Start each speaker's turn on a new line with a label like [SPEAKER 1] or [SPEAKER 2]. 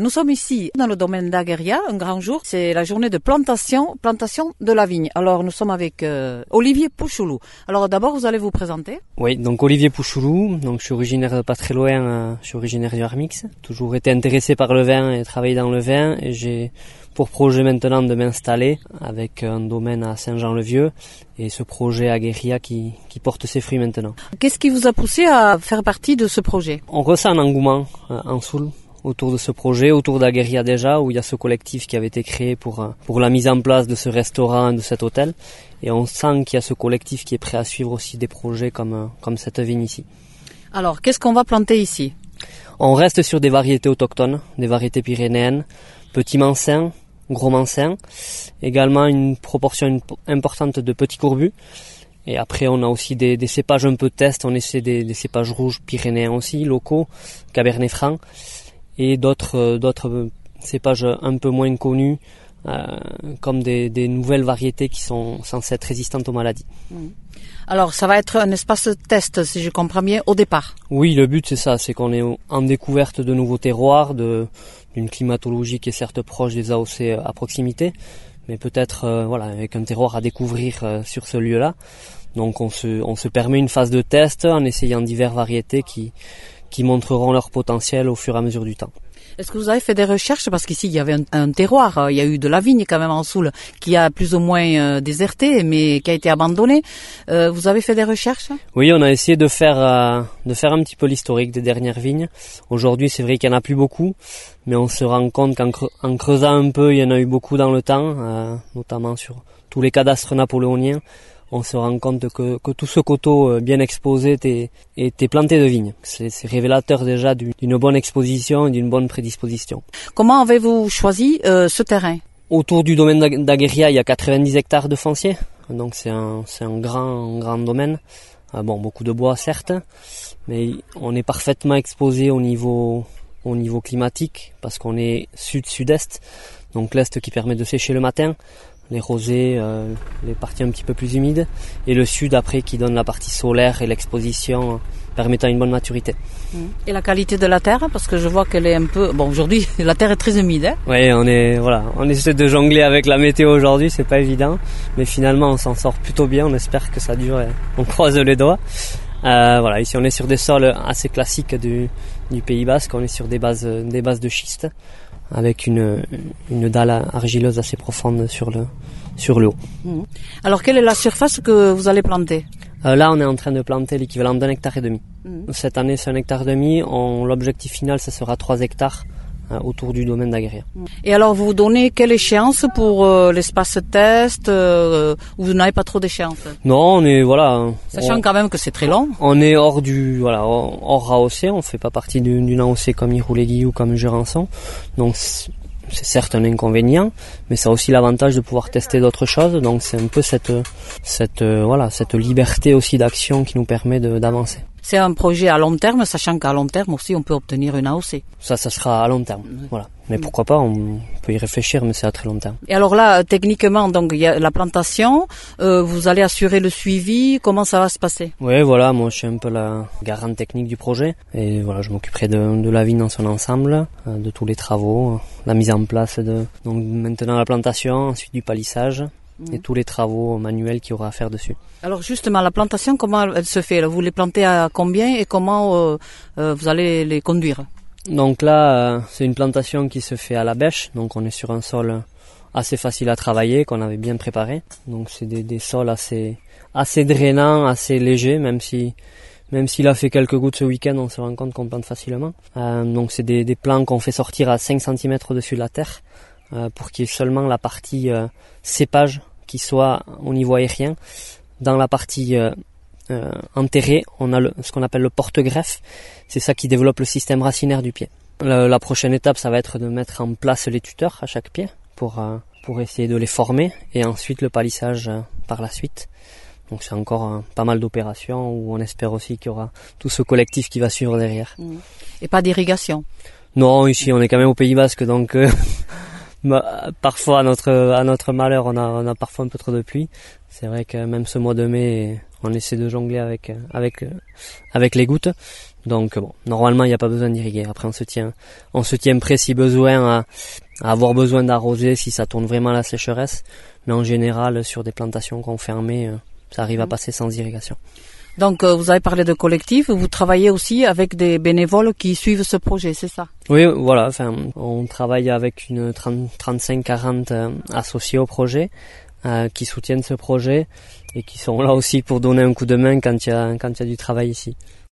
[SPEAKER 1] Nous sommes ici dans le domaine d'Agueria, un grand jour. C'est la journée de plantation de la vigne. Alors nous sommes avec Olivier Pouchoulou. Alors d'abord vous allez vous présenter.
[SPEAKER 2] Oui, donc Olivier Pouchoulou, donc je suis originaire de pas très loin, je suis originaire du Armix. Toujours été intéressé par le vin et travaillé dans le vin et j'ai pour projet maintenant de m'installer avec un domaine à Saint-Jean-le-Vieux et ce projet Agueria qui porte ses fruits maintenant.
[SPEAKER 1] Qu'est-ce qui vous a poussé à faire partie de ce projet?
[SPEAKER 2] On ressent un engouement en Soule autour de ce projet, autour d'Agueria déjà, où il y a ce collectif qui avait été créé pour la mise en place de ce restaurant, de cet hôtel. Et on sent qu'il y a ce collectif qui est prêt à suivre aussi des projets comme cette vigne ici.
[SPEAKER 1] Alors, qu'est-ce qu'on va planter ici?
[SPEAKER 2] On reste sur des variétés autochtones, des variétés pyrénéennes, petits mancins, gros mancins, également une proportion importante de petits courbus. Et après, on a aussi des cépages un peu test, on essaie des cépages rouges pyrénéens aussi, locaux, Cabernet Franc, et d'autres cépages un peu moins connus, comme des nouvelles variétés qui sont censées être résistantes aux maladies.
[SPEAKER 1] Alors, ça va être un espace test, si je comprends bien, au départ.
[SPEAKER 2] Oui, le but c'est ça, c'est qu'on est en découverte de nouveaux terroirs, d'une climatologie qui est certes proche des AOC à proximité, mais peut-être avec un terroir à découvrir sur ce lieu-là. Donc on se permet une phase de test en essayant diverses variétés qui montreront leur potentiel au fur et à mesure du temps.
[SPEAKER 1] Est-ce que vous avez fait des recherches? Parce qu'ici, il y avait un terroir, il y a eu de la vigne quand même en Soule, qui a plus ou moins déserté, mais qui a été abandonné. Vous avez fait des recherches?
[SPEAKER 2] Oui, on a essayé de faire un petit peu l'historique des dernières vignes. Aujourd'hui, c'est vrai qu'il n'y en a plus beaucoup, mais on se rend compte qu'en creusant un peu, il y en a eu beaucoup dans le temps, notamment sur tous les cadastres napoléoniens. On se rend compte que tout ce coteau bien exposé était planté de vignes. C'est révélateur déjà d'une bonne exposition et d'une bonne prédisposition.
[SPEAKER 1] Comment avez-vous choisi ce terrain?
[SPEAKER 2] Autour du domaine d'Agueria, il y a 90 hectares de foncier. Donc c'est un grand domaine. Beaucoup de bois certes, mais on est parfaitement exposé au niveau climatique parce qu'on est sud-sud-est. Donc l'est qui permet de sécher le matin, les rosés, les parties un petit peu plus humides, et le sud après qui donne la partie solaire et l'exposition permettant une bonne maturité.
[SPEAKER 1] Et la qualité de la terre, parce que je vois qu'elle est un peu... Bon, aujourd'hui, la terre est très humide. Hein.
[SPEAKER 2] Oui, on essaie de jongler avec la météo aujourd'hui, c'est pas évident, mais finalement on s'en sort plutôt bien, on espère que ça dure et on croise les doigts. Ici on est sur des sols assez classiques du Pays Basque, on est sur des bases de schiste, avec une dalle argileuse assez profonde sur le haut.
[SPEAKER 1] Alors quelle est la surface que vous allez planter?
[SPEAKER 2] Là on est en train de planter l'équivalent d'1,5 hectare. Cette année c'est 1,5 hectare. L'objectif final ça sera 3 hectares autour du domaine d'Agueria.
[SPEAKER 1] Et alors vous donnez quelle échéance pour l'espace test ou vous n'avez pas trop d'échéance?
[SPEAKER 2] Non, on est
[SPEAKER 1] Sachant quand même que c'est très long.
[SPEAKER 2] On est hors AOC, on fait pas partie d'une AOC comme Irouléguy ou comme Jurançon. Donc c'est certes un inconvénient, mais ça a aussi l'avantage de pouvoir tester d'autres choses. Donc c'est un peu cette liberté aussi d'action qui nous permet d'avancer.
[SPEAKER 1] C'est un projet à long terme, sachant qu'à long terme aussi on peut obtenir une AOC.
[SPEAKER 2] Ça sera à long terme, voilà. Mais pourquoi pas, on peut y réfléchir, mais c'est à très long terme.
[SPEAKER 1] Et alors là, techniquement, donc il y a la plantation, vous allez assurer le suivi, comment ça va se passer?
[SPEAKER 2] Oui, voilà, moi je suis un peu la garante technique du projet, et voilà, je m'occuperai de la vigne dans son ensemble, de tous les travaux, la mise en place donc maintenant la plantation, ensuite du palissage. Et tous les travaux manuels qu'il y aura à faire dessus.
[SPEAKER 1] Alors justement, la plantation, comment elle se fait? Vous les plantez à combien et comment vous allez les conduire?
[SPEAKER 2] Donc là, c'est une plantation qui se fait à la bêche. Donc on est sur un sol assez facile à travailler, qu'on avait bien préparé. Donc c'est des sols assez drainants, assez légers, même s'il a fait quelques gouttes ce week-end, on se rend compte qu'on plante facilement. Donc c'est des plants qu'on fait sortir à 5 cm au-dessus de la terre pour qu'il y ait seulement la partie cépage qui soit au niveau aérien. Dans la partie enterrée, on a ce qu'on appelle le porte-greffe. C'est ça qui développe le système racinaire du pied. La prochaine étape, ça va être de mettre en place les tuteurs à chaque pied pour essayer de les former, et ensuite le palissage par la suite. Donc c'est encore pas mal d'opérations où on espère aussi qu'il y aura tout ce collectif qui va suivre derrière.
[SPEAKER 1] Et pas d'irrigation?
[SPEAKER 2] Non, ici on est quand même au Pays Basque, donc Parfois à notre malheur, on a parfois un peu trop de pluie. C'est vrai que même ce mois de mai, on essaie de jongler avec les gouttes. Donc bon, normalement il n'y a pas besoin d'irriguer. Après on se tient prêt si besoin à avoir besoin d'arroser si ça tourne vraiment à la sécheresse. Mais en général sur des plantations confirmées, ça arrive à passer sans irrigation.
[SPEAKER 1] Donc vous avez parlé de collectif, vous travaillez aussi avec des bénévoles qui suivent ce projet, c'est ça?
[SPEAKER 2] Oui, voilà, enfin on travaille avec une 35-40 associés au projet qui soutiennent ce projet et qui sont là aussi pour donner un coup de main quand il y a du travail ici.